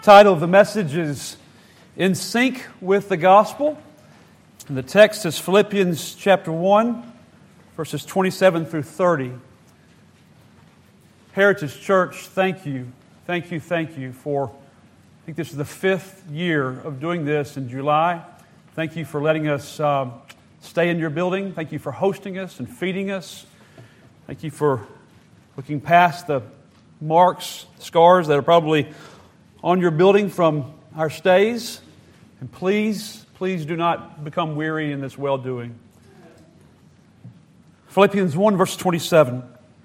Title of the message is In Sync with the Gospel. And the text is Philippians chapter 1, verses 27 through 30. Heritage Church, thank you for, I think this is the 5th year of doing this in July. Thank you for letting us stay in your building. Thank you for hosting us and feeding us. Thank you for looking past the marks, scars that are probably on your building from our stays. And please do not become weary in this well-doing. Philippians 1, verse 27.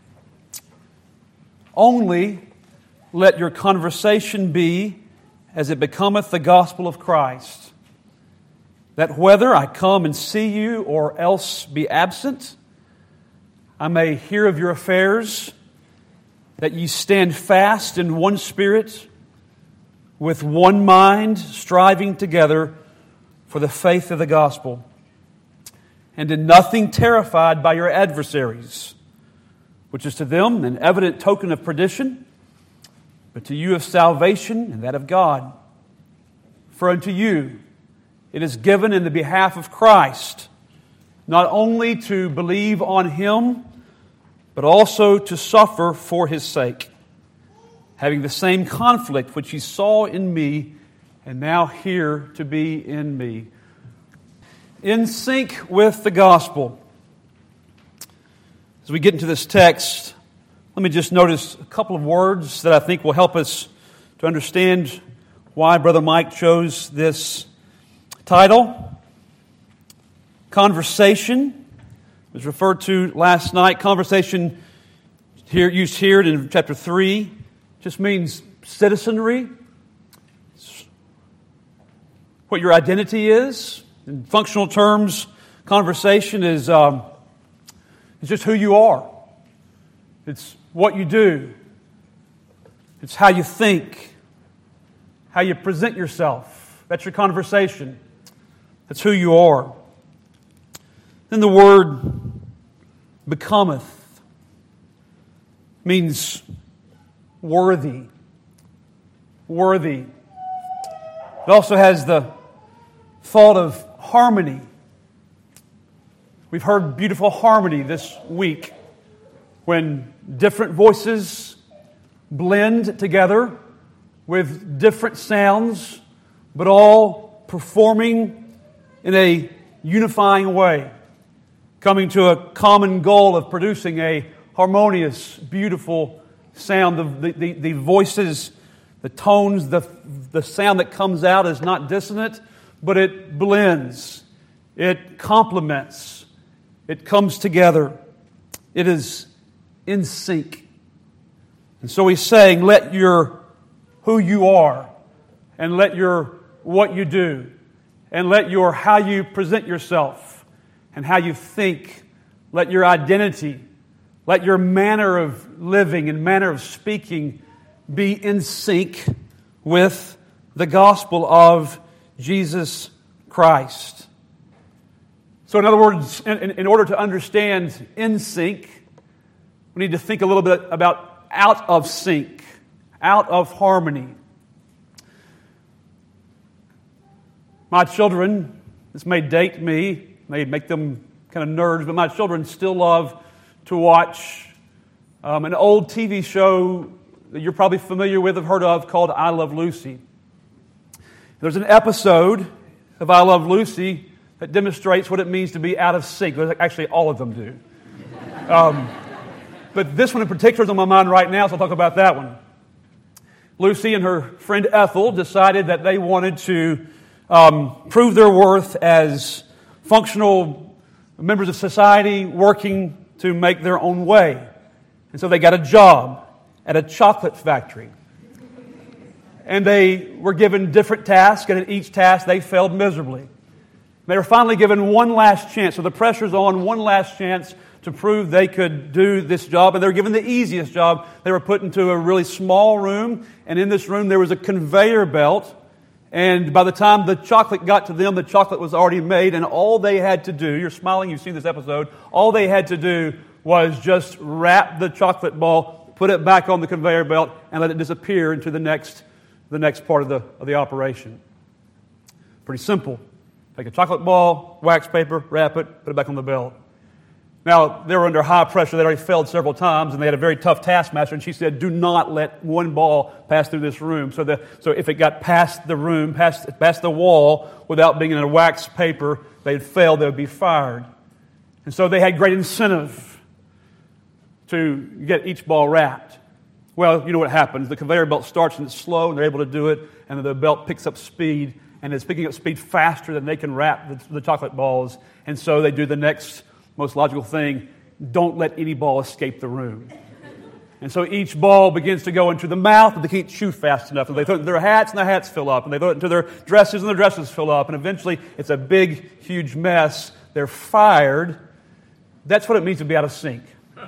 Only let your conversation be as it becometh the gospel of Christ, that whether I come and see you or else be absent, I may hear of your affairs, that ye stand fast in one spirit, with one mind, striving together for the faith of the gospel, and in nothing terrified by your adversaries, which is to them an evident token of perdition, but to you of salvation and that of God. For unto you it is given in the behalf of Christ, not only to believe on Him, but also to suffer for His sake, having the same conflict which He saw in me, and now here to be in me. In sync with the gospel. As we get into this text, let me just notice a couple of words that I think will help us to understand why Brother Mike chose this title. Conversation was referred to last night. Conversation here used here in chapter 3 just means citizenry. It's what your identity is. In functional terms, conversation is just who you are. It's what you do. It's how you think, how you present yourself. That's your conversation. That's who you are. Then the word becometh means worthy. Worthy. It also has the thought of harmony. We've heard beautiful harmony this week when different voices blend together with different sounds, but all performing in a unifying way, coming to a common goal of producing a harmonious, beautiful sound. The voices, the tones, the sound that comes out is not dissonant, but it blends. It complements. It comes together. It is in sync. And so he's saying, let your who you are, and let your what you do, and let your how you present yourself, and how you think, let your identity, let your manner of living and manner of speaking be in sync with the gospel of Jesus Christ. So in other words, in order to understand in sync, we need to think a little bit about out of sync, out of harmony. My children, this may date me, may make them kind of nerds, but my children still love to watch an old TV show that you're probably familiar with, have heard of, called I Love Lucy. There's an episode of I Love Lucy that demonstrates what it means to be out of sync. Actually, all of them do. But this one in particular is on my mind right now, so I'll talk about that one. Lucy and her friend Ethel decided that they wanted to prove their worth as functional members of society working to make their own way. And so they got a job at a chocolate factory. And they were given different tasks, and at each task they failed miserably. They were finally given one last chance. So the pressure's on, one last chance to prove they could do this job. And they were given the easiest job. They were put into a really small room, and in this room there was a conveyor belt. And by the time the chocolate got to them, the chocolate was already made, and all they had to do, you're smiling, you've seen this episode, all they had to do was just wrap the chocolate ball, put it back on the conveyor belt, and let it disappear into the next the next part of the operation. Pretty simple. Take a chocolate ball, wax paper, wrap it, put it back on the belt. Now, they were under high pressure. They'd already failed several times, and they had a very tough taskmaster, and she said, do not let one ball pass through this room. So if it got past the room, past the wall, without being in a wax paper, they'd failed, they would be fired. And so they had great incentive to get each ball wrapped. Well, you know what happens. The conveyor belt starts, and it's slow, and they're able to do it, and the belt picks up speed, and it's picking up speed faster than they can wrap the chocolate balls. And so they do the next most logical thing: don't let any ball escape the room. And so each ball begins to go into the mouth, but they can't chew fast enough. And they throw it into their hats, and their hats fill up. And they throw it into their dresses, and their dresses fill up. And eventually, it's a big, huge mess. They're fired. That's what it means to be out of sync.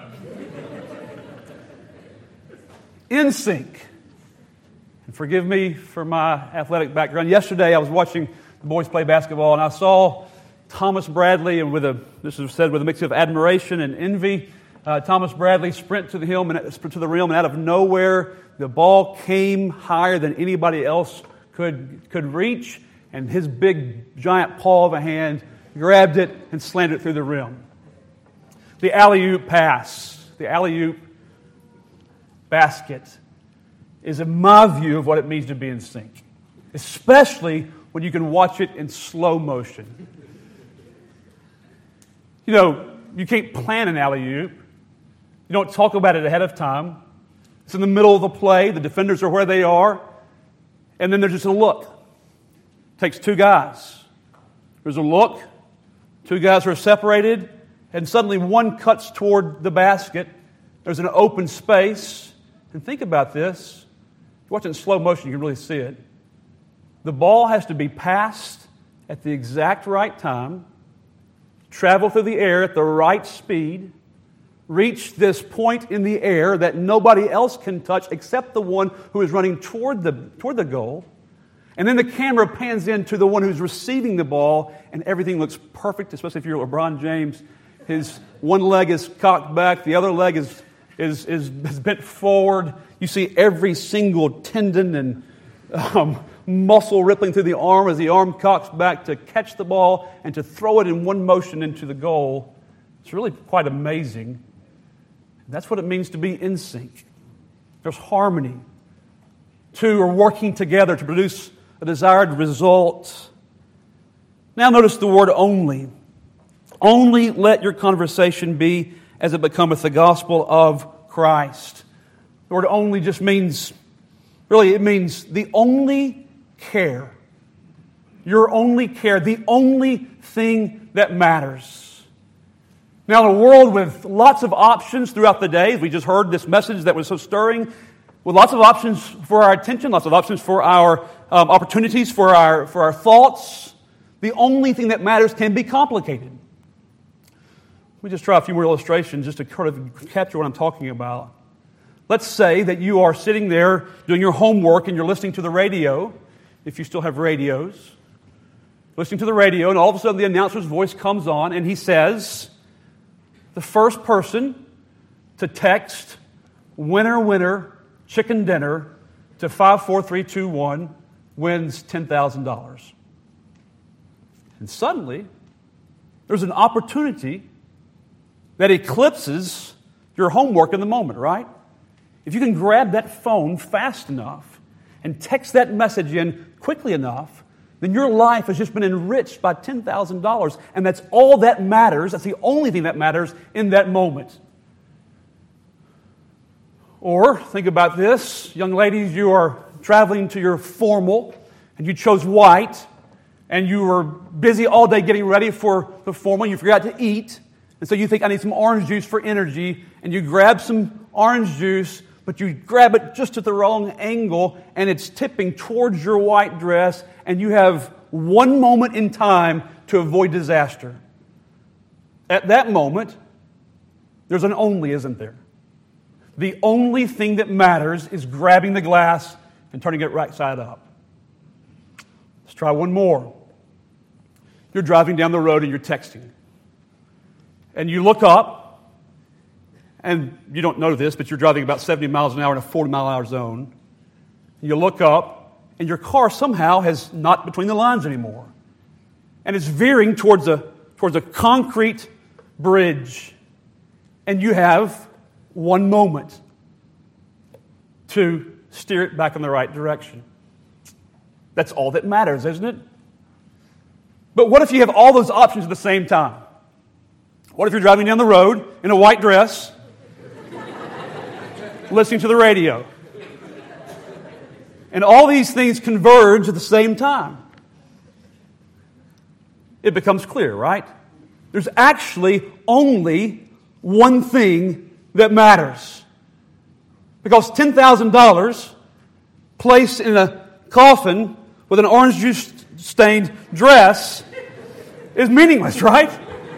In sync. And forgive me for my athletic background. Yesterday, I was watching the boys play basketball, and I saw Thomas Bradley, and this is said with a mix of admiration and envy, Thomas Bradley sprint to the rim, and out of nowhere, the ball came higher than anybody else could reach, and his big, giant paw of a hand grabbed it and slammed it through the rim. The alley-oop pass, the alley-oop basket, is in my view of what it means to be in sync, especially when you can watch it in slow motion. You know, you can't plan an alley-oop. You don't talk about it ahead of time. It's in the middle of the play. The defenders are where they are. And then there's just a look. It takes two guys. There's a look. Two guys are separated. And suddenly one cuts toward the basket. There's an open space. And think about this. If you watch it in slow motion, you can really see it. The ball has to be passed at the exact right time, travel through the air at the right speed, reach this point in the air that nobody else can touch except the one who is running toward the goal. And then the camera pans into the one who's receiving the ball, and everything looks perfect, especially if you're LeBron James. His one leg is cocked back, the other leg is bent forward. You see every single tendon and muscle rippling through the arm as the arm cocks back to catch the ball and to throw it in one motion into the goal. It's really quite amazing. That's what it means to be in sync. There's harmony. Two are working together to produce a desired result. Now notice the word only. Only let your conversation be as it becometh the gospel of Christ. The word only just means, really it means the only care. Your only care, the only thing that matters. Now, in a world with lots of options throughout the day, we just heard this message that was so stirring, with lots of options for our attention, lots of options for our opportunities, for our thoughts, the only thing that matters can be complicated. Let me just try a few more illustrations just to kind of capture what I'm talking about. Let's say that you are sitting there doing your homework and you're listening to the radio, if you still have radios, listening to the radio, and all of a sudden the announcer's voice comes on and he says, the first person to text winner, winner, chicken dinner to 54321 wins $10,000. And suddenly, there's an opportunity that eclipses your homework in the moment, right? If you can grab that phone fast enough and text that message in quickly enough, then your life has just been enriched by $10,000. And that's all that matters. That's the only thing that matters in that moment. Or, think about this. Young ladies, you are traveling to your formal, and you chose white, and you were busy all day getting ready for the formal. You forgot to eat. And so you think, I need some orange juice for energy. And you grab some orange juice, but you grab it just at the wrong angle, and it's tipping towards your white dress, and you have one moment in time to avoid disaster. At that moment, there's an only, isn't there? The only thing that matters is grabbing the glass and turning it right side up. Let's try one more. You're driving down the road and you're texting. And you look up, and you don't know this, but you're driving about 70 miles an hour in a 40-mile-an-hour zone. You look up, and your car somehow has not between the lines anymore, and is veering towards a concrete bridge, and you have one moment to steer it back in the right direction. That's all that matters, isn't it? But what if you have all those options at the same time? What if you're driving down the road in a white dress, listening to the radio, and all these things converge at the same time? It becomes clear, right? There's actually only one thing that matters. Because $10,000 placed in a coffin with an orange juice stained dress is meaningless, right?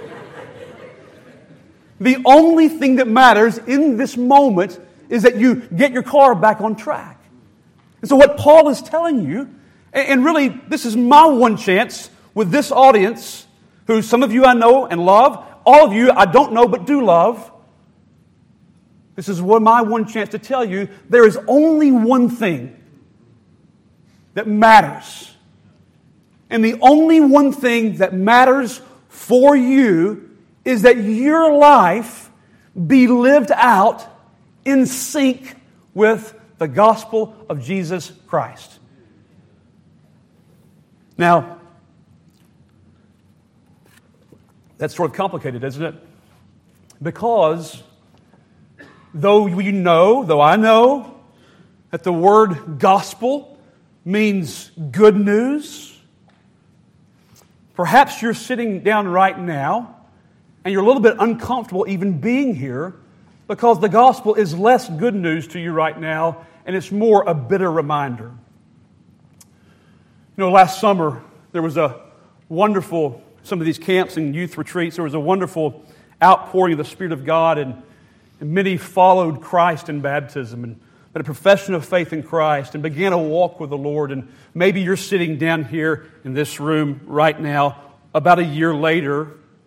The only thing that matters in this moment is that you get your car back on track. And so what Paul is telling you, and really this is my one chance with this audience, who some of you I know and love, all of you I don't know but do love. This is my one chance to tell you there is only one thing that matters. And the only one thing that matters for you is that your life be lived out in sync with the gospel of Jesus Christ. Now, that's sort of complicated, isn't it? Because though I know that the word gospel means good news, perhaps you're sitting down right now and you're a little bit uncomfortable even being here because the gospel is less good news to you right now and it's more a bitter reminder. You know, last summer there was some of these camps and youth retreats, there was a wonderful outpouring of the Spirit of God, and many followed Christ in baptism and made a profession of faith in Christ and began a walk with the Lord. And maybe you're sitting down here in this room right now about a year later,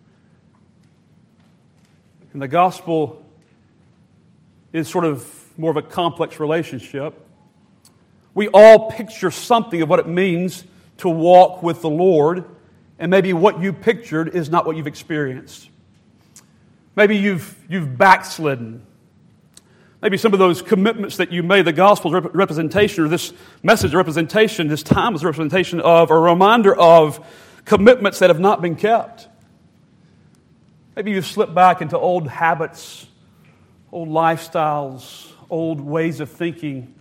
and the gospel is sort of more of a complex relationship. We all picture something of what it means to walk with the Lord, and maybe what you pictured is not what you've experienced. Maybe you've backslidden. Maybe some of those commitments that you made, the gospel's representation, or this message representation, this time is a representation of, or a reminder of, commitments that have not been kept. Maybe you've slipped back into old habits, old lifestyles, old ways of thinking.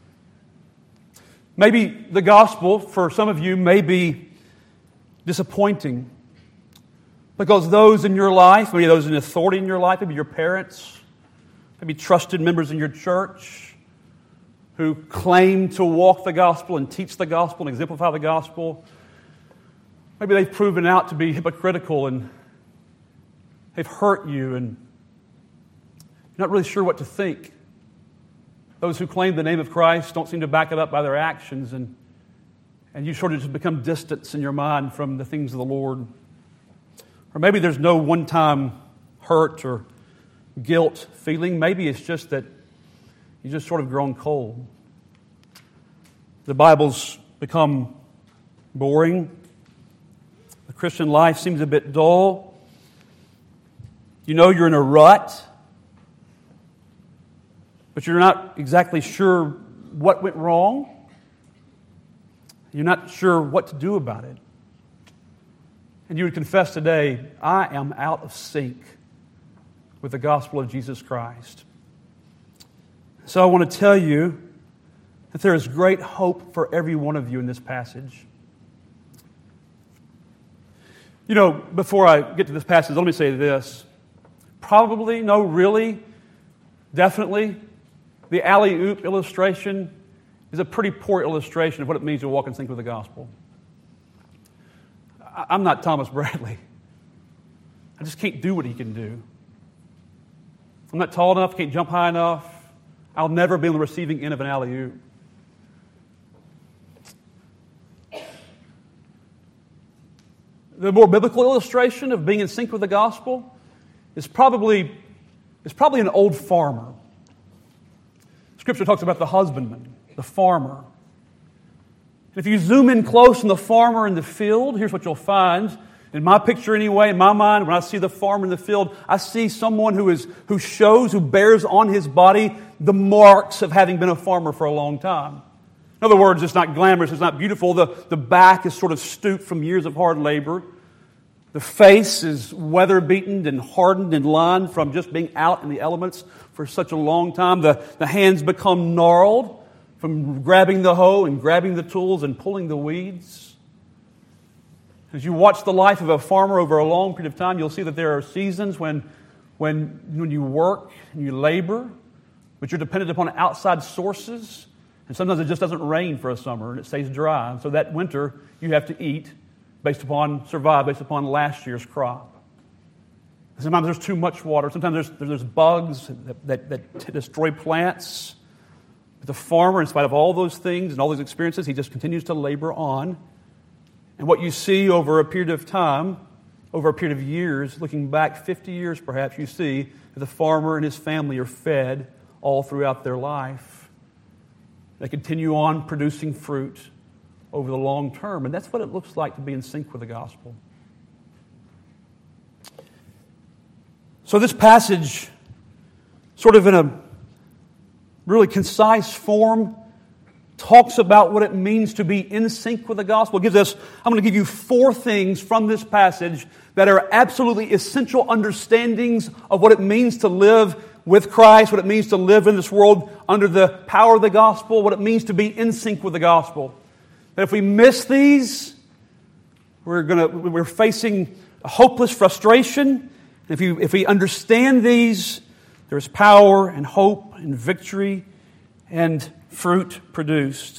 Maybe the gospel, for some of you, may be disappointing because those in your life, maybe those in authority in your life, maybe your parents, maybe trusted members in your church who claim to walk the gospel and teach the gospel and exemplify the gospel, maybe they've proven out to be hypocritical and they've hurt you and you're not really sure what to think. Those who claim the name of Christ don't seem to back it up by their actions, and you sort of just become distant in your mind from the things of the Lord. Or maybe there's no one-time hurt or guilt feeling. Maybe it's just that you've just sort of grown cold. The Bible's become boring. The Christian life seems a bit dull. You know you're in a rut, but you're not exactly sure what went wrong. You're not sure what to do about it. And you would confess today, I am out of sync with the gospel of Jesus Christ. So I want to tell you that there is great hope for every one of you in this passage. You know, before I get to this passage, let me say this. Probably, no, really, definitely, the alley-oop illustration is a pretty poor illustration of what it means to walk in sync with the gospel. I'm not Thomas Bradley. I just can't do what he can do. I'm not tall enough, can't jump high enough. I'll never be on the receiving end of an alley-oop. The more biblical illustration of being in sync with the gospel is probably an old farmer. Scripture talks about the husbandman, the farmer. If you zoom in close on the farmer in the field, here's what you'll find. In my picture anyway, in my mind, when I see the farmer in the field, I see someone who bears on his body the marks of having been a farmer for a long time. In other words, it's not glamorous, it's not beautiful. The back is sort of stooped from years of hard labor. The face is weather-beaten and hardened and lined from just being out in the elements for such a long time. The hands become gnarled from grabbing the hoe and grabbing the tools and pulling the weeds. As you watch the life of a farmer over a long period of time, you'll see that there are seasons when you work and you labor, but you're dependent upon outside sources. And sometimes it just doesn't rain for a summer and it stays dry. And so that winter you have to survive based upon last year's crop. Sometimes there's too much water. Sometimes there's bugs that destroy plants. But the farmer, in spite of all those things and all those experiences, he just continues to labor on. And what you see over a period of time, over a period of years, looking back 50 years perhaps, you see that the farmer and his family are fed all throughout their life. They continue on producing fruit over the long term. And that's what it looks like to be in sync with the gospel. So this passage, sort of in a really concise form, talks about what it means to be in sync with the gospel. I'm going to give you 4 things from this passage that are absolutely essential understandings of what it means to live with Christ, what it means to live in this world under the power of the gospel, what it means to be in sync with the gospel. That if we miss these, we're facing a hopeless frustration. If we understand these, there's power and hope and victory and fruit produced.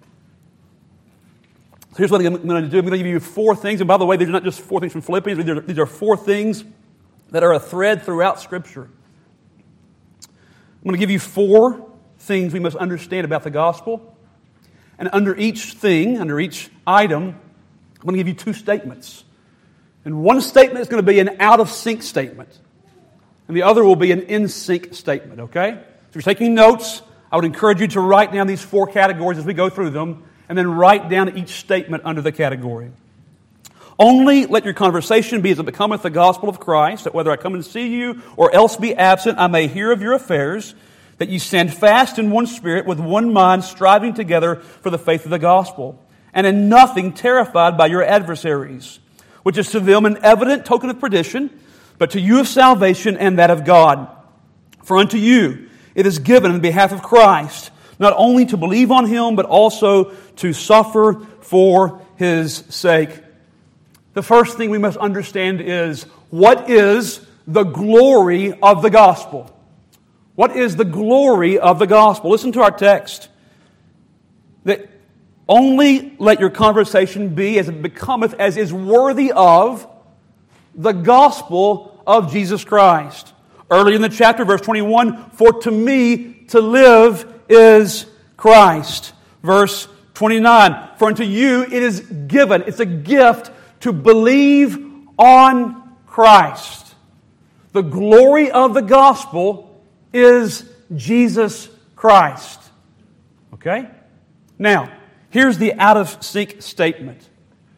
So here's what I'm going to do. I'm going to give you 4 things. And by the way, these are not just 4 things from Philippians. These are 4 things that are a thread throughout Scripture. I'm going to give you 4 things we must understand about the gospel. And under each thing, under each item, I'm going to give you 2 statements. And one statement is going to be an out-of-sync statement. And the other will be an in-sync statement, okay? So if you're taking notes, I would encourage you to write down these 4 categories as we go through them, and then write down each statement under the category. Only let your conversation be as it becometh the gospel of Christ, that whether I come and see you or else be absent, I may hear of your affairs, that you stand fast in one spirit, with one mind, striving together for the faith of the gospel, and in nothing terrified by your adversaries, which is to them an evident token of perdition, but to you of salvation and that of God. For unto you it is given in behalf of Christ, not only to believe on Him, but also to suffer for His sake. The first thing we must understand is, what is the glory of the gospel? What is the glory of the gospel? Listen to our text. That only let your conversation be as it becometh, as is worthy of the gospel of Jesus Christ. Early in the chapter, verse 21, for to me to live is Christ. Verse 29, for unto you it is given, it's a gift, to believe on Christ. The glory of the gospel is Jesus Christ. Okay? Now, here's the out-of-sync statement.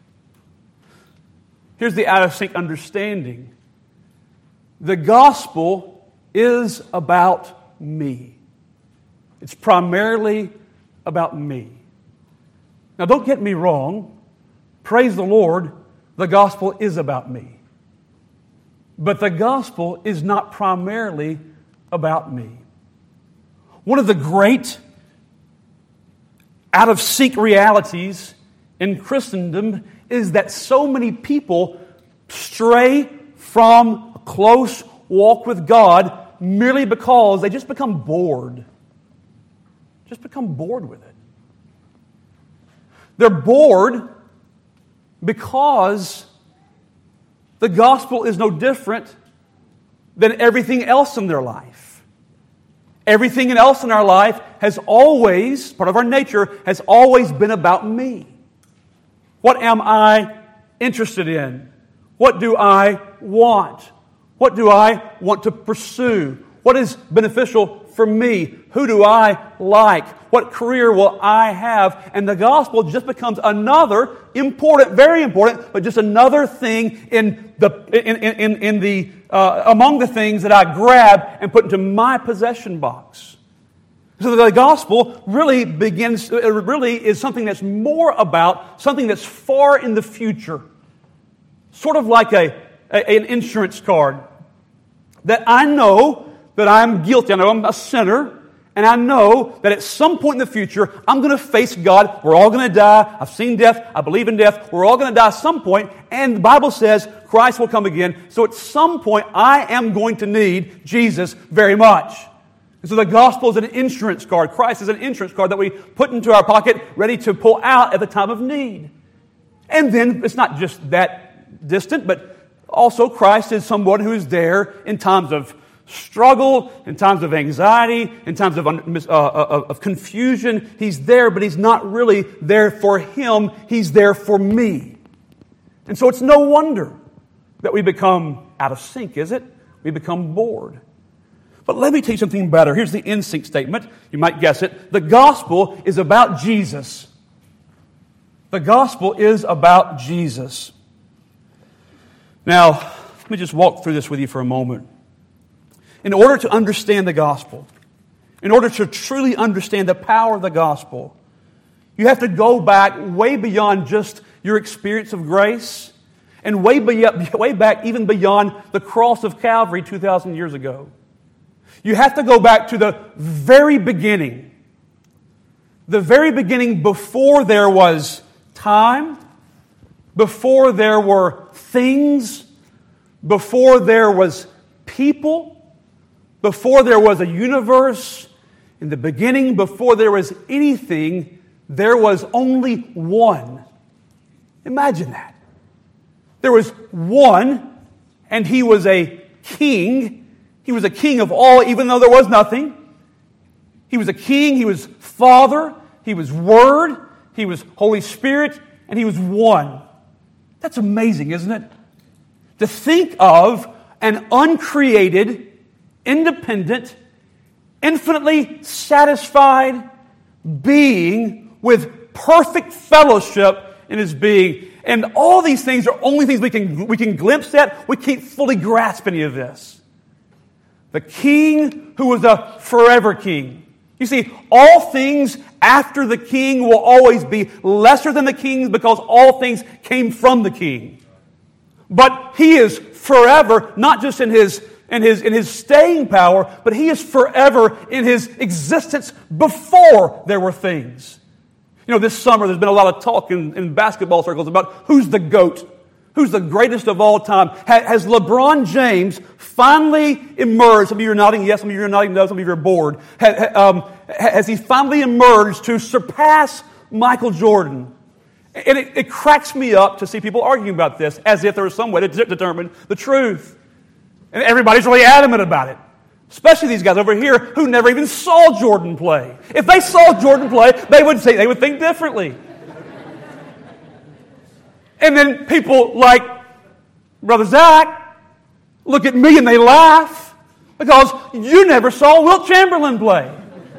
Here's the out-of-sync understanding. The gospel is about me. It's primarily about me. Now, don't get me wrong. Praise the Lord, the gospel is about me. But the gospel is not primarily about me. One of the great out-of-sync realities in Christendom is that so many people stray from a close walk with God merely because they just become bored. Just become bored with it. They're bored because the gospel is no different than everything else in their life. Everything else in our life has always, part of our nature, has always been about me. What am I interested in? What do I want? What do I want to pursue? What is beneficial for me? Who do I like? What career will I have? And the gospel just becomes another important, very important, but just another thing among the things that I grab and put into my possession box. So the gospel really is something that's more about something that's far in the future. Sort of like an insurance card. That I know that I'm guilty. I know I'm a sinner. And I know that at some point in the future, I'm going to face God. We're all going to die. I've seen death. I believe in death. We're all going to die at some point. And the Bible says Christ will come again. So at some point, I am going to need Jesus very much. And so the gospel is an insurance card. Christ is an insurance card that we put into our pocket, ready to pull out at the time of need. And then it's not just that distant, but also Christ is someone who is there in times of struggle, in times of anxiety, in times of confusion. He's there, but He's not really there for him. He's there for me. And so it's no wonder that we become out of sync, is it? We become bored. But let me tell you something better. Here's the in sync statement. You might guess it. The gospel is about Jesus. The gospel is about Jesus. Now, let me just walk through this with you for a moment. In order to understand the gospel, in order to truly understand the power of the gospel, you have to go back way beyond just your experience of grace and way back even beyond the cross of Calvary 2,000 years ago. You have to go back to the very beginning. The very beginning before there was time, before there were things, before there was people, before there was a universe. In the beginning, before there was anything, there was only one. Imagine that. There was one, and He was a king. He was a king of all, even though there was nothing. He was a king. He was Father. He was Word. He was Holy Spirit. And He was one. That's amazing, isn't it? To think of an uncreated, independent, infinitely satisfied being with perfect fellowship in His being. And all these things are only things we can glimpse at. We can't fully grasp any of this. The King who was a forever King. You see, all things after the King will always be lesser than the King because all things came from the King. But He is forever, not just in His staying power, but He is forever in His existence before there were things. You know, this summer there's been a lot of talk in basketball circles about who's the GOAT. Who's the greatest of all time? Has LeBron James finally emerged? Some of you are nodding yes, some of you are nodding no, some of you are bored. Has he finally emerged to surpass Michael Jordan? And it cracks me up to see people arguing about this as if there was some way to determine the truth. And everybody's really adamant about it. Especially these guys over here who never even saw Jordan play. If they saw Jordan play, they would think differently. And then people like Brother Zach look at me and they laugh because you never saw Wilt Chamberlain play.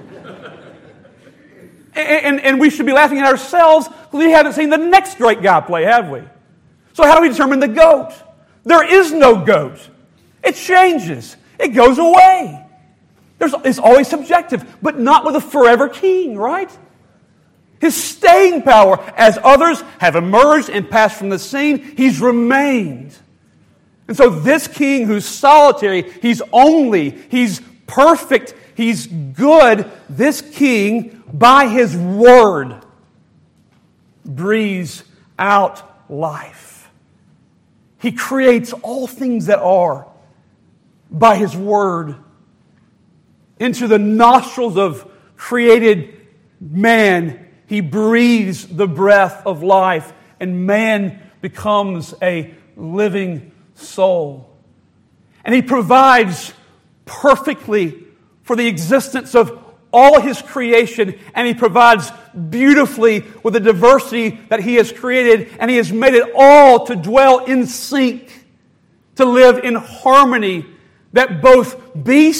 And we should be laughing at ourselves because we haven't seen the next great guy play, have we? So how do we determine the GOAT? There is no GOAT. It changes. It goes away. It's always subjective, but not with a forever King, right? His staying power, as others have emerged and passed from the scene, He's remained. And so this King who's solitary, He's only, He's perfect, He's good, this King, by His Word, breathes out life. He creates all things that are by His Word into the nostrils of created man. He breathes the breath of life, and man becomes a living soul. And He provides perfectly for the existence of all His creation, and He provides beautifully with the diversity that He has created, and He has made it all to dwell in sync, to live in harmony, that both beast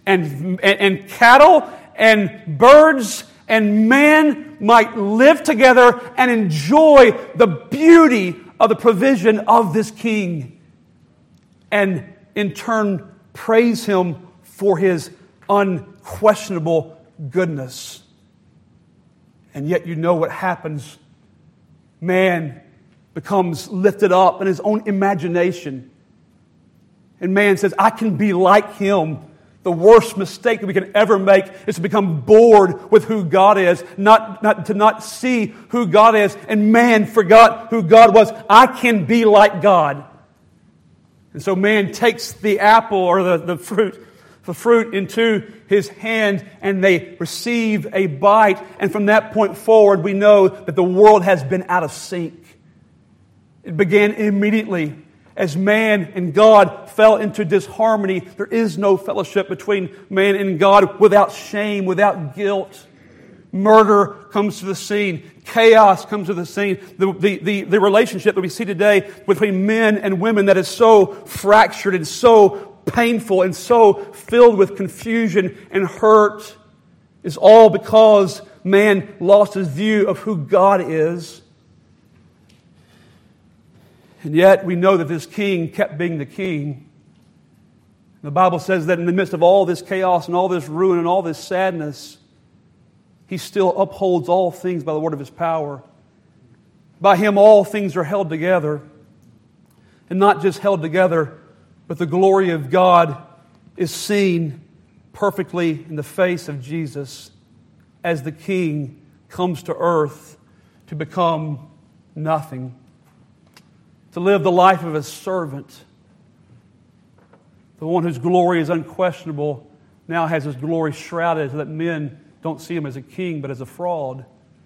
and cattle and birds and man might live together and enjoy the beauty of the provision of this king, and in turn praise him for his unquestionable goodness. And yet you know what happens. Man becomes lifted up in his own imagination. And man says, I can be like him. The worst mistake that we can ever make is to become bored with who God is, to not see who God is. And man forgot who God was. I can be like God. And so man takes the apple or the fruit into his hand, and they receive a bite. And from that point forward, we know that the world has been out of sync. It began immediately. As man and God fell into disharmony, there is no fellowship between man and God without shame, without guilt. Murder comes to the scene. Chaos comes to the scene. The relationship that we see today between men and women that is so fractured and so painful and so filled with confusion and hurt is all because man lost his view of who God is. And yet we know that this king kept being the king. The Bible says that in the midst of all this chaos and all this ruin and all this sadness, he still upholds all things by the word of his power. By him all things are held together. And not just held together, but the glory of God is seen perfectly in the face of Jesus as the king comes to earth to become nothing. To live the life of a servant. The one whose glory is unquestionable now has his glory shrouded so that men don't see him as a king but as a fraud.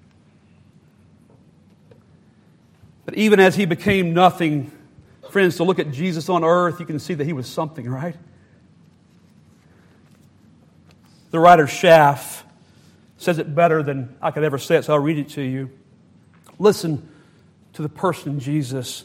But even as he became nothing, friends, to look at Jesus on earth, you can see that he was something, right? The writer Schaff says it better than I could ever say it, so I'll read it to you. Listen to the person Jesus.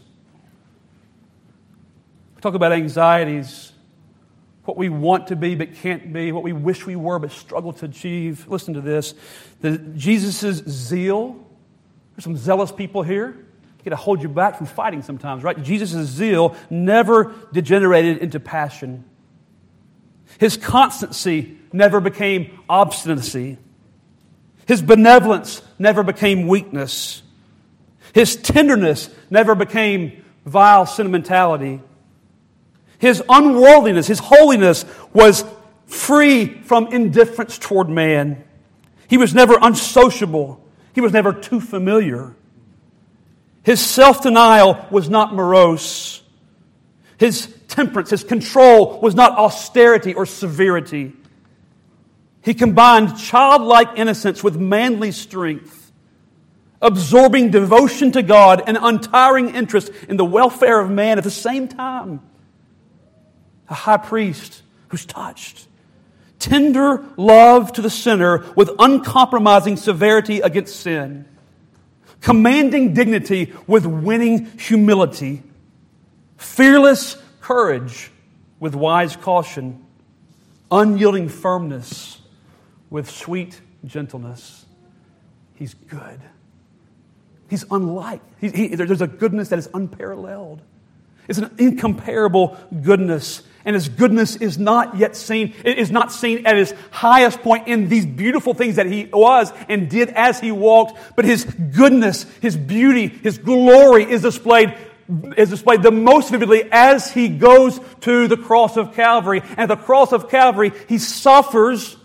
Talk about anxieties, what we want to be but can't be, what we wish we were but struggle to achieve. Listen to this. Jesus' zeal, there's some zealous people here. You got to hold you back from fighting sometimes, right? Jesus' zeal never degenerated into passion. His constancy never became obstinacy. His benevolence never became weakness. His tenderness never became vile sentimentality. His unworldliness, his holiness was free from indifference toward man. He was never unsociable. He was never too familiar. His self-denial was not morose. His temperance, his control was not austerity or severity. He combined childlike innocence with manly strength, absorbing devotion to God and untiring interest in the welfare of man at the same time. A high priest who's touched. Tender love to the sinner with uncompromising severity against sin. Commanding dignity with winning humility. Fearless courage with wise caution. Unyielding firmness with sweet gentleness. He's good. He's unlike. There's a goodness that is unparalleled. It's an incomparable goodness. And his goodness is not yet seen. It is not seen at his highest point in these beautiful things that he was and did as he walked. But his goodness, his beauty, his glory is displayed the most vividly as he goes to the cross of Calvary. And at the cross of Calvary, he suffers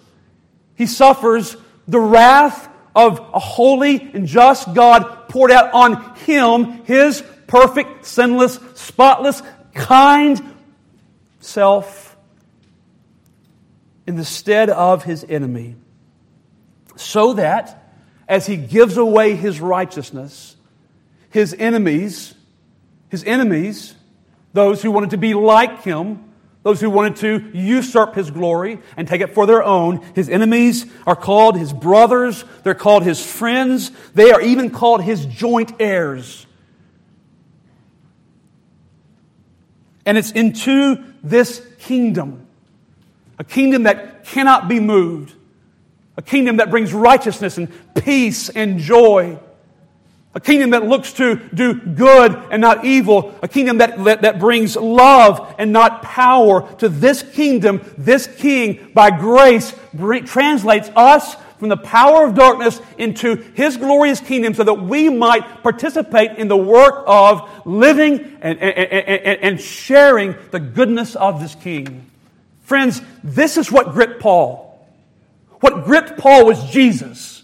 the wrath of a holy and just God poured out on him, his perfect, sinless, spotless, kind self in the stead of his enemy, so that as he gives away his righteousness, his enemies, those who wanted to be like him, those who wanted to usurp his glory and take it for their own, his enemies are called his brothers, they're called his friends, they are even called his joint heirs. And it's into this kingdom, a kingdom that cannot be moved, a kingdom that brings righteousness and peace and joy, a kingdom that looks to do good and not evil, a kingdom that brings love and not power. To this kingdom, this King, by grace, translates us from the power of darkness into His glorious kingdom so that we might participate in the work of living and sharing the goodness of this King. Friends, this is what gripped Paul. What gripped Paul was Jesus.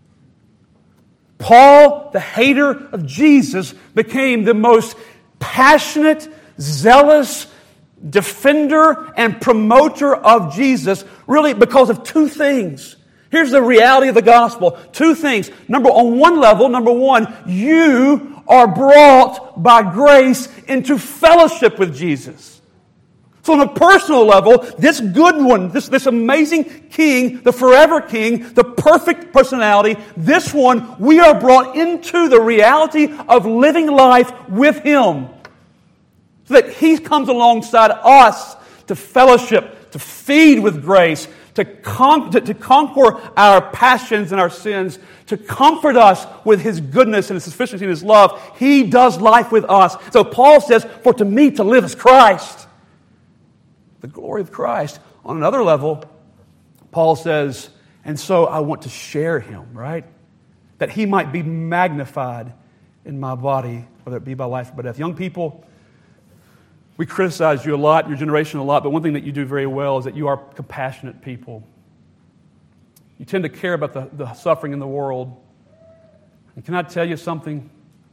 Paul, the hater of Jesus, became the most passionate, zealous defender and promoter of Jesus, really because of two things. Here's the reality of the gospel. Two things. On one level, number one, you are brought by grace into fellowship with Jesus. So on a personal level, this good one, this amazing King, the forever King, the perfect personality, this one, we are brought into the reality of living life with Him. So that He comes alongside us to fellowship, to feed with grace, to conquer our passions and our sins, to comfort us with His goodness and His sufficiency and His love. He does life with us. So Paul says, for to me to live is Christ. The glory of Christ. On another level, Paul says, and so I want to share Him, right? That He might be magnified in my body, whether it be by life or by death. Young people, we criticize you a lot, your generation a lot, but one thing that you do very well is that you are compassionate people. You tend to care about the suffering in the world. And can I tell you something?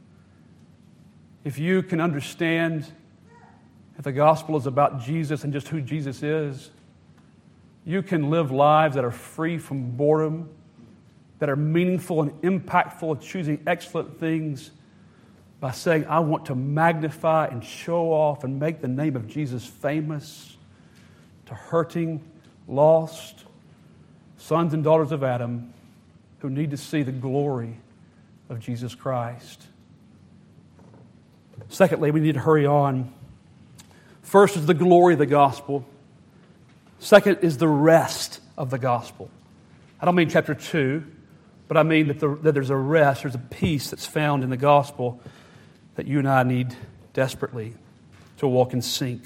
If you can understand that the gospel is about Jesus and just who Jesus is, you can live lives that are free from boredom, that are meaningful and impactful, choosing excellent things by saying, I want to magnify and show off and make the name of Jesus famous to hurting, lost sons and daughters of Adam who need to see the glory of Jesus Christ. Secondly, we need to hurry on. First is the glory of the gospel. Second is the rest of the gospel. I don't mean chapter 2, but I mean that there's a rest, there's a peace that's found in the gospel that you and I need desperately to walk in sync.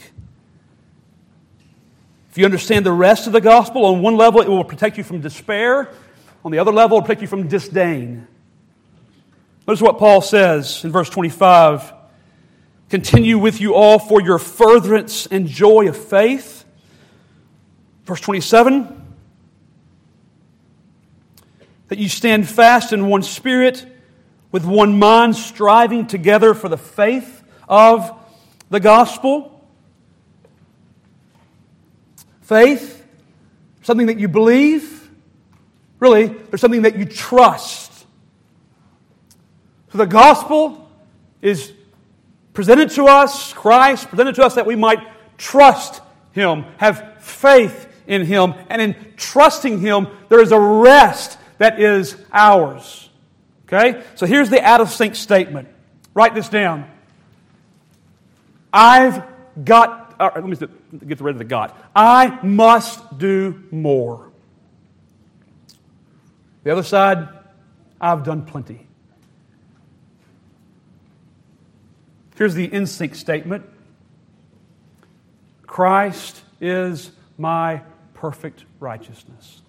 If you understand the rest of the gospel, on one level it will protect you from despair. On the other level it will protect you from disdain. Notice what Paul says in verse 25. Continue with you all for your furtherance and joy of faith. Verse 27. That you stand fast in one spirit, with one mind, striving together for the faith of the gospel. Faith, something that you believe. Really, there's something that you trust. So the gospel is presented to us, Christ presented to us that we might trust Him, have faith in Him, and in trusting Him, there is a rest that is ours. Okay? So here's the out of sync statement. Write this down. Let me get rid of the got. I must do more. The other side, I've done plenty. Here's the in sync statement. Christ is my perfect righteousness.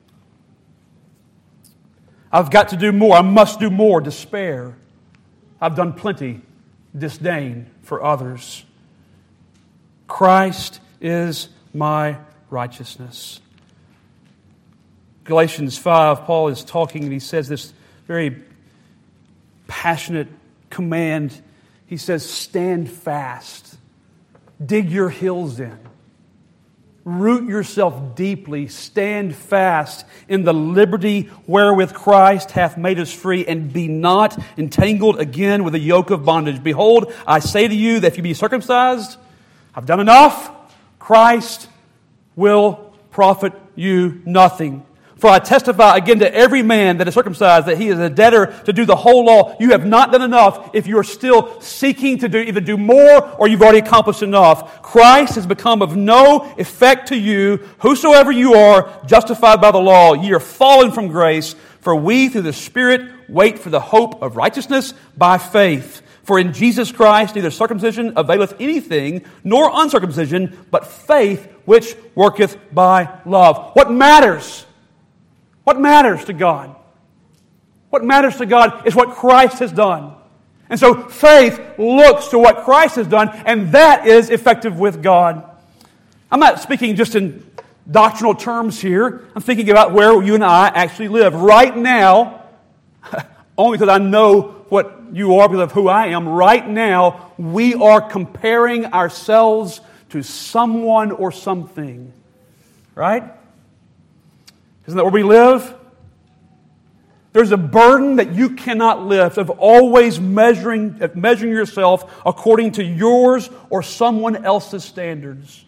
I've got to do more. I must do more. Despair. I've done plenty. Disdain for others. Christ is my righteousness. Galatians 5, Paul is talking and he says this very passionate command. He says, stand fast. Dig your heels in. Root yourself deeply. Stand fast in the liberty wherewith Christ hath made us free, and be not entangled again with a yoke of bondage. Behold, I say to you that if you be circumcised, I've done enough. Christ will profit you nothing. For I testify again to every man that is circumcised that he is a debtor to do the whole law. You have not done enough if you are still seeking to either do more or you've already accomplished enough. Christ has become of no effect to you, whosoever you are, justified by the law. Ye are fallen from grace, for we through the Spirit wait for the hope of righteousness by faith. For in Jesus Christ neither circumcision availeth anything, nor uncircumcision, but faith which worketh by love. What matters? What matters to God? What matters to God is what Christ has done. And so faith looks to what Christ has done, and that is effective with God. I'm not speaking just in doctrinal terms here. I'm thinking about where you and I actually live. Right now, only because I know what you are because of who I am, right now, we are comparing ourselves to someone or something. Right? Isn't that where we live? There's a burden that you cannot lift of always measuring yourself according to yours or someone else's standards.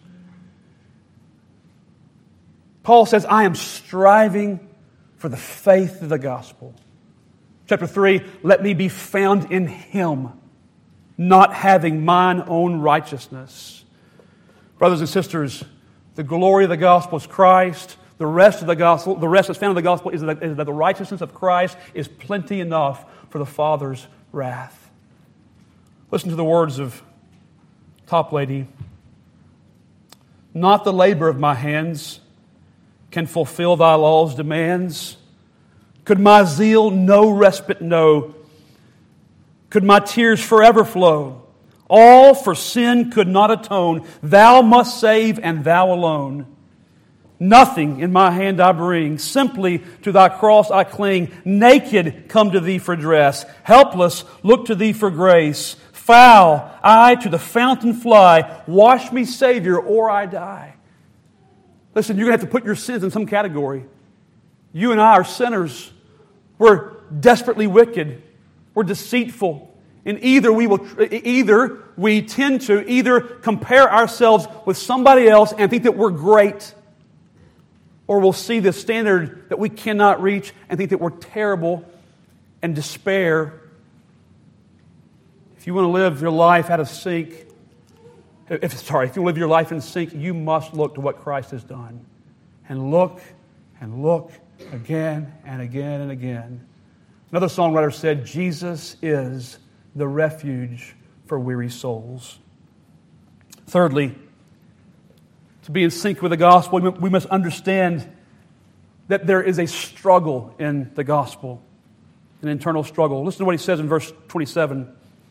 Paul says, I am striving for the faith of the gospel. Chapter 3, let me be found in Him, not having mine own righteousness. Brothers and sisters, the glory of the gospel is Christ. The rest of the gospel, the rest that's found in the gospel is that the righteousness of Christ is plenty enough for the Father's wrath. Listen to the words of Toplady. Not the labor of my hands can fulfill thy law's demands. Could my zeal no respite know? Could my tears forever flow? All for sin could not atone. Thou must save, and thou alone. Nothing in my hand I bring, simply to thy cross I cling. Naked come to thee for dress, helpless look to thee for grace. Foul, I to the fountain fly, wash me, Savior, or I die. Listen, you're going to have to put your sins in some category. You and I are sinners. We're desperately wicked. We're deceitful. And either we tend to compare ourselves with somebody else and think that we're great, or we'll see the standard that we cannot reach and think that we're terrible and despair. If you want to live your life out of sync, if you want to live your life in sync, you must look to what Christ has done. And look again and again and again. Another songwriter said, Jesus is the refuge for weary souls. Thirdly, to be in sync with the gospel, we must understand that there is a struggle in the gospel, an internal struggle. Listen to what he says in verse 27.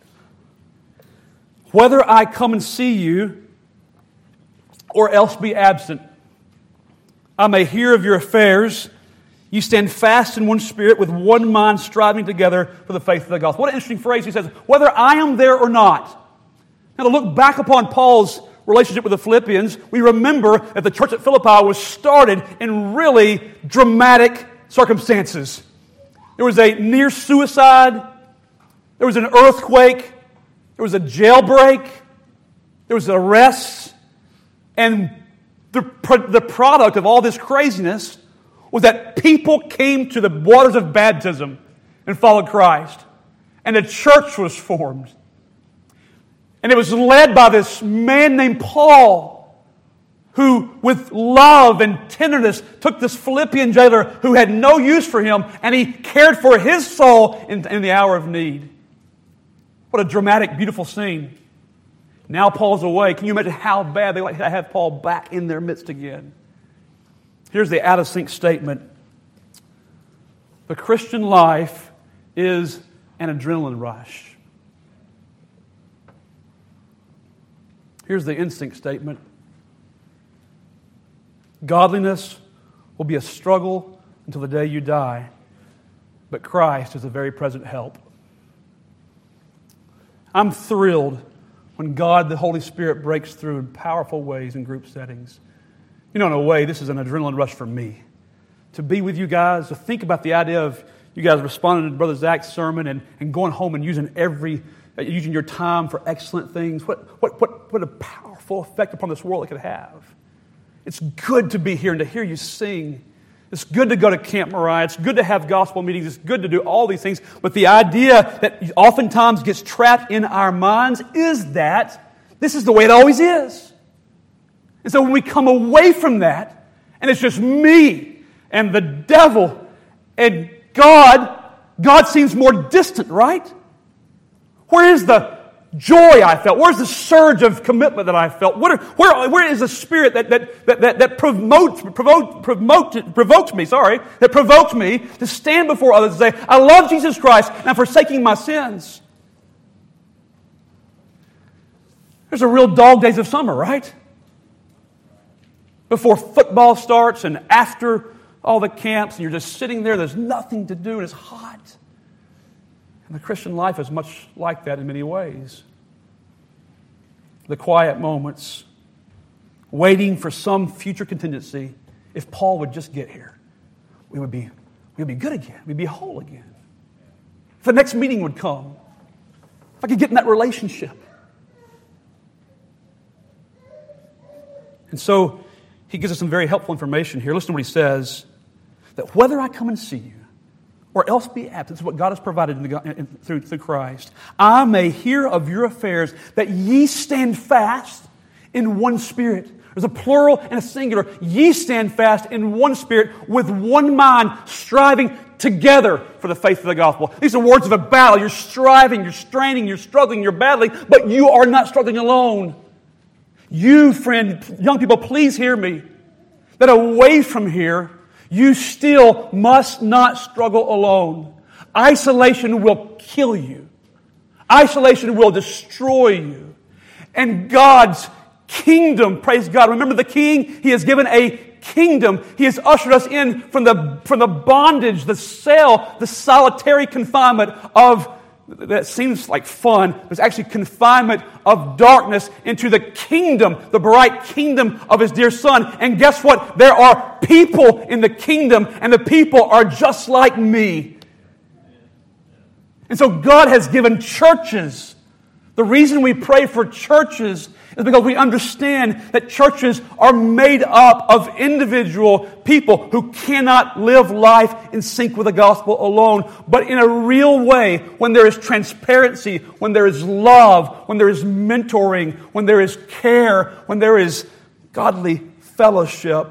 Whether I come and see you, or else be absent, I may hear of your affairs. You stand fast in one spirit, with one mind, striving together for the faith of the gospel. What an interesting phrase. He says, whether I am there or not. Now, to look back upon Paul's relationship with the Philippians, we remember that the church at Philippi was started in really dramatic circumstances. There was a near suicide. There was an earthquake. There was a jailbreak. There was arrests. And the product of all this craziness was that people came to the waters of baptism and followed Christ. And a church was formed. And it was led by this man named Paul, who with love and tenderness took this Philippian jailer who had no use for him, and he cared for his soul in the hour of need. What a dramatic, beautiful scene. Now Paul's away. Can you imagine how bad they like to have Paul back in their midst again? Here's the out-of-sync statement. The Christian life is an adrenaline rush. Here's the in-sync statement. Godliness will be a struggle until the day you die, but Christ is a very present help. I'm thrilled when God, the Holy Spirit, breaks through in powerful ways in group settings. You know, in a way, this is an adrenaline rush for me. To be with you guys, to think about the idea of you guys responding to Brother Zach's sermon and going home and using your time for excellent things. What a powerful effect upon this world it could have. It's good to be here and to hear you sing. It's good to go to Camp Moriah. It's good to have gospel meetings. It's good to do all these things. But the idea that oftentimes gets trapped in our minds is that this is the way it always is. And so when we come away from that, and it's just me and the devil and God seems more distant, right? Where is the joy I felt? Where's the surge of commitment that I felt? Where is the spirit that provoked me to stand before others and say, I love Jesus Christ and I'm forsaking my sins? There's a real dog days of summer, right? Before football starts and after all the camps, and you're just sitting there, there's nothing to do, and it's hot. And the Christian life is much like that in many ways. The quiet moments, waiting for some future contingency. If Paul would just get here, we would be good again. We'd be whole again. If the next meeting would come, if I could get in that relationship. And so he gives us some very helpful information here. Listen to what he says. That whether I come and see you or else be absent, this is what God has provided through Christ, I may hear of your affairs, that ye stand fast in one spirit. There's a plural and a singular. Ye stand fast in one spirit with one mind, striving together for the faith of the gospel. These are words of a battle. You're striving, you're straining, you're struggling, you're battling, but you are not struggling alone. You, friend, young people, please hear me. That away from here, you still must not struggle alone. Isolation will kill you. Isolation will destroy you. And God's kingdom, praise God. Remember the King? He has given a kingdom. He has ushered us in from the bondage, the cell, the solitary confinement of, that seems like fun, but it's actually confinement of darkness into the kingdom, the bright kingdom of His dear Son. And guess what? There are people in the kingdom, and the people are just like me. And so God has given churches. The reason we pray for churches is because we understand that churches are made up of individual people who cannot live life in sync with the gospel alone, but in a real way, when there is transparency, when there is love, when there is mentoring, when there is care, when there is godly fellowship,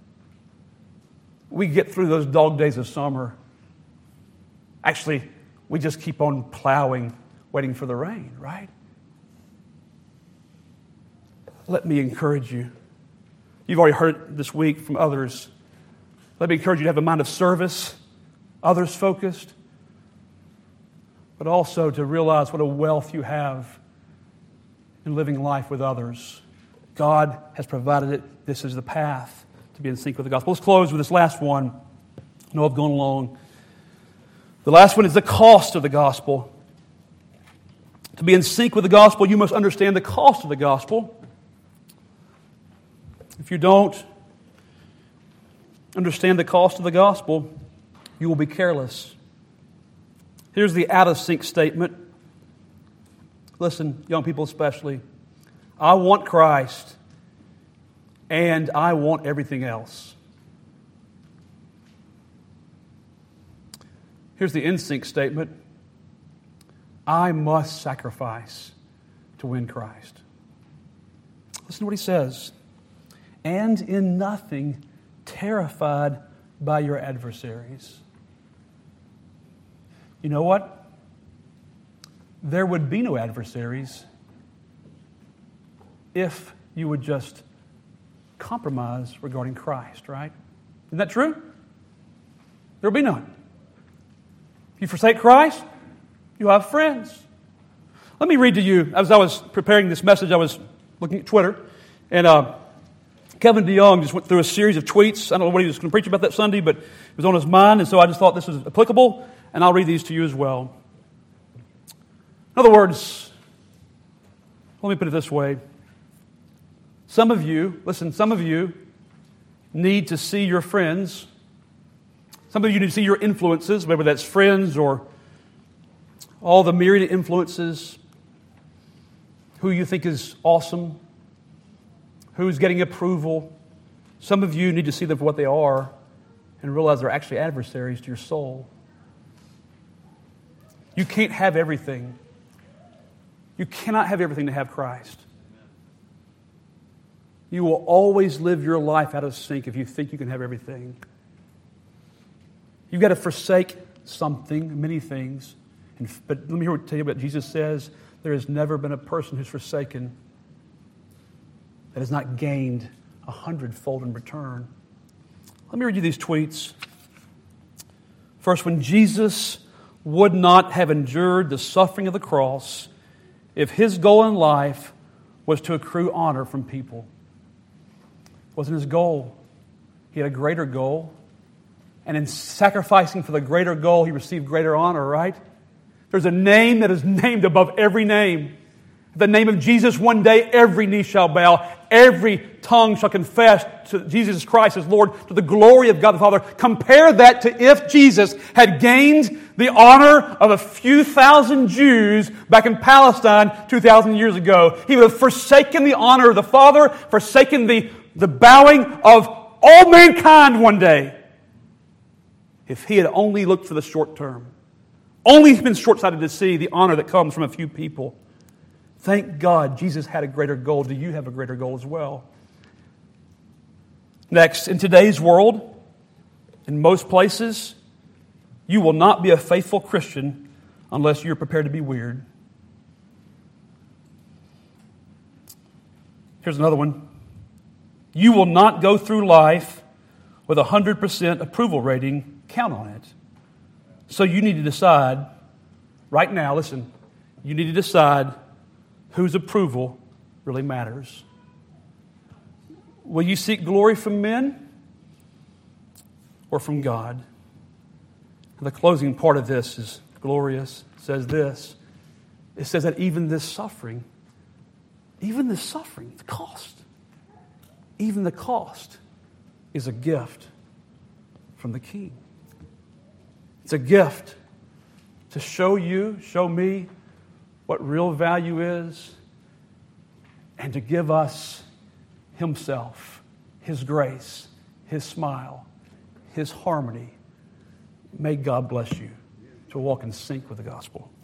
we get through those dog days of summer. Actually, we just keep on plowing, waiting for the rain, right? Let me encourage you. You've already heard it this week from others. Let me encourage you to have a mind of service, others focused, but also to realize what a wealth you have in living life with others. God has provided it. This is the path to be in sync with the gospel. Let's close with this last one. I know I've gone long. The last one is the cost of the gospel. To be in sync with the gospel, you must understand the cost of the gospel. If you don't understand the cost of the gospel, you will be careless. Here's the out-of-sync statement. Listen, young people especially. I want Christ, and I want everything else. Here's the in-sync statement. I must sacrifice to win Christ. Listen to what he says. And in nothing terrified by your adversaries. You know what? There would be no adversaries if you would just compromise regarding Christ, right? Isn't that true? There will be none. If you forsake Christ, you'll have friends. Let me read to you, as I was preparing this message, I was looking at Twitter, and Kevin DeYoung just went through a series of tweets. I don't know what he was going to preach about that Sunday, but it was on his mind, and so I just thought this was applicable, and I'll read these to you as well. In other words, let me put it this way. Some of you need to see your friends. Some of you need to see your influences, whether that's friends or all the myriad influences, who you think is awesome, who's getting approval. Some of you need to see them for what they are and realize they're actually adversaries to your soul. You can't have everything. You cannot have everything to have Christ. You will always live your life out of sync if you think you can have everything. You've got to forsake something, many things. But let me tell you what Jesus says. There has never been a person who's forsaken that has not gained 100-fold in return. Let me read you these tweets. First, when Jesus would not have endured the suffering of the cross if his goal in life was to accrue honor from people. It wasn't his goal. He had a greater goal. And in sacrificing for the greater goal, he received greater honor, right? There's a name that is named above every name. The name of Jesus, one day every knee shall bow. Every tongue shall confess to Jesus Christ as Lord to the glory of God the Father. Compare that to if Jesus had gained the honor of a few thousand Jews back in Palestine 2,000 years ago. He would have forsaken the honor of the Father, forsaken the bowing of all mankind one day. If he had only looked for the short term. Only been short-sighted to see the honor that comes from a few people. Thank God Jesus had a greater goal. Do you have a greater goal as well? Next, in today's world, in most places, you will not be a faithful Christian unless you're prepared to be weird. Here's another one. You will not go through life with a 100% approval rating. Count on it. So you need to decide right now, listen, you need to decide whose approval really matters. Will you seek glory from men or from God? The closing part of this is glorious. It says this. It says that even this suffering, the cost, even the cost is a gift from the King. It's a gift to show you, show me what real value is, and to give us Himself, His grace, His smile, His harmony. May God bless you to walk in sync with the gospel.